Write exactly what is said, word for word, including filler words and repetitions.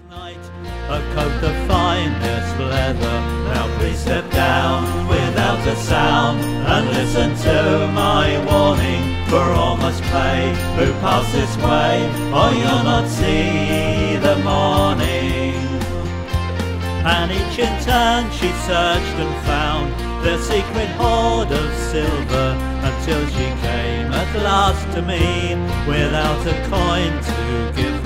Knight, a coat of finest leather. Now please step down without a sound and listen to my warning, for all must pay who pass this way, or you'll not see the morning. And each in turn she searched and found the secret hoard of silver, until she came at last to me without a coin to give